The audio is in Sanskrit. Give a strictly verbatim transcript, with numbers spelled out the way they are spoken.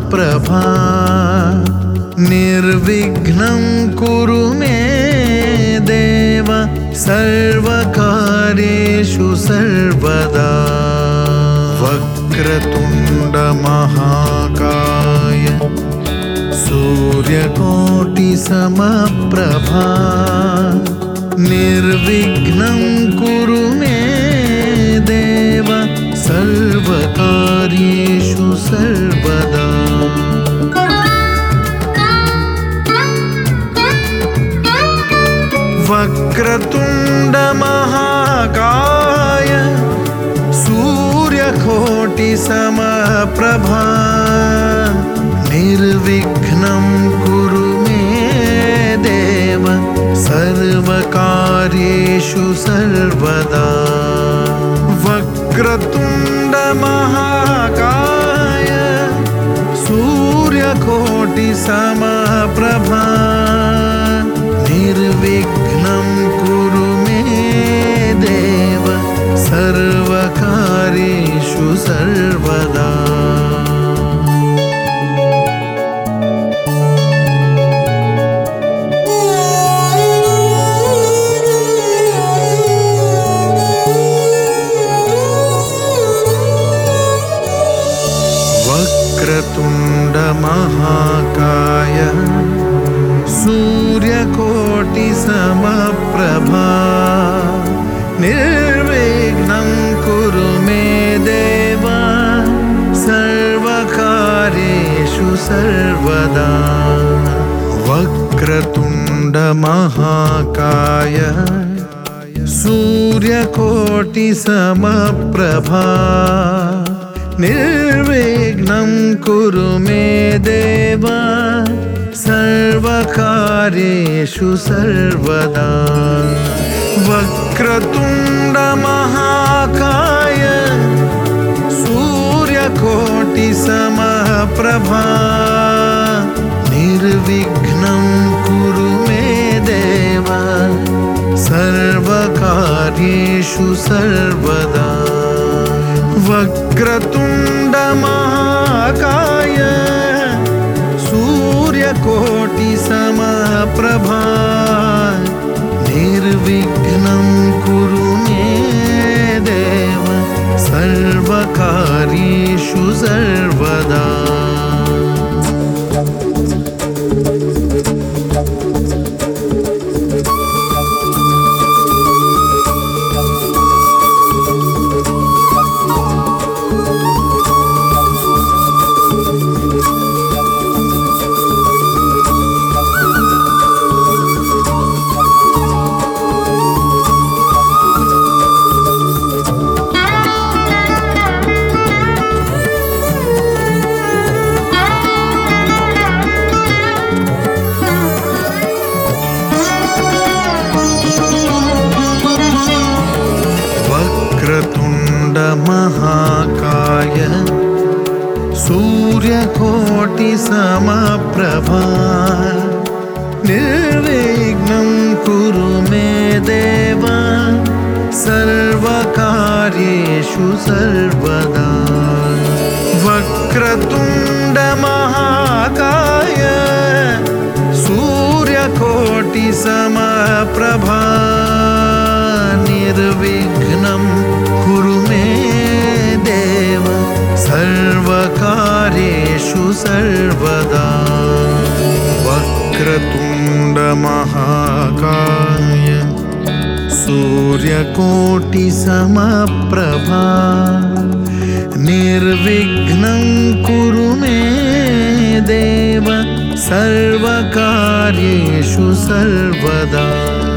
समप्रभा निर्विघ्नं कुरु मे देव सर्वकार्येषु सर्वदा वक्रतुण्ड महाकाय सूर्यकोटि समप्रभा निर्विघ्नं कुरु मे देव सर्वकार्येषु सर्वदा वक्रतुण्ड महाकाय सूर्यकोटि समप्रभा निर्विघ्नं कुरु मे देव सर्वकार्येषु सर्वदा वक्रतुण्ड महाकाय सूर्यकोटि समप्रभा निर्विघ्नं कुरु मे देव सर्वकार्येषु सर्वदा वक्रतुण्ड महाकाय सूर्यकोटि समप्रभा निर्विघ्नं कुरु मे देव सर्वकार्येषु सर्वदा वक्रतुण्ड महाकाय सूर्यकोटि समप्रभा निर्विघ्नं कुरु मे देव सर्वकार्येषु सर्वदा वक्रतुण्ड महाकाय सूर्यकोटि समप्रभा निर्विघ्नं कुरु मे देव सर्वकार्येषु सर्वदा वक्रतुण्ड महाकाय सूर्यकोटि समप्रभा निर्विघ्नं कुरु मे देव सर्वकार्येषु सर्वदा वक्रतुण्ड महाकाय सूर्यकोटि समप्रभा निर्विघ्नं कुरु मे देव सर्वकार्येषु सर्वदा वक्रतुण्ड महाकाय सूर्यकोटि समप्रभा निर्विघ्नं कुरु मे देव सर्वकार्येषु सर्वदा वक्रतुण्ड महाकाय सूर्यकोटि समप्रभा निर्विघ्नं कुरु मे देव सर्वकार्येषु सर्वदा।